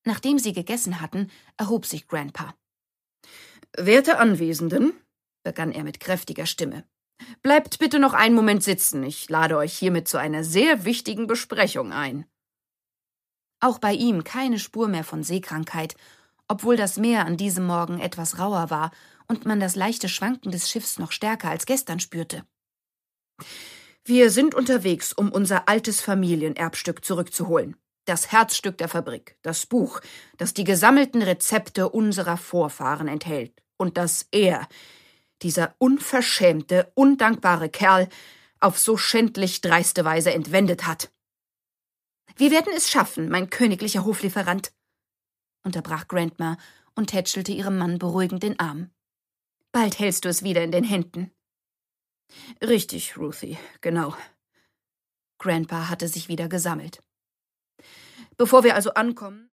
Nachdem sie gegessen hatten, erhob sich Grandpa. »Werte Anwesenden«, begann er mit kräftiger Stimme, »bleibt bitte noch einen Moment sitzen. Ich lade euch hiermit zu einer sehr wichtigen Besprechung ein.« Auch bei ihm keine Spur mehr von Seekrankheit, obwohl das Meer an diesem Morgen etwas rauer war und man das leichte Schwanken des Schiffs noch stärker als gestern spürte. »Wir sind unterwegs, um unser altes Familienerbstück zurückzuholen. Das Herzstück der Fabrik, das Buch, das die gesammelten Rezepte unserer Vorfahren enthält und das er, dieser unverschämte, undankbare Kerl, auf so schändlich dreiste Weise entwendet hat.« »Wir werden es schaffen, mein königlicher Hoflieferant«, unterbrach Grandma und tätschelte ihrem Mann beruhigend den Arm. »Bald hältst du es wieder in den Händen.« »Richtig, Ruthie, genau.« Grandpa hatte sich wieder gesammelt. »Bevor wir also ankommen,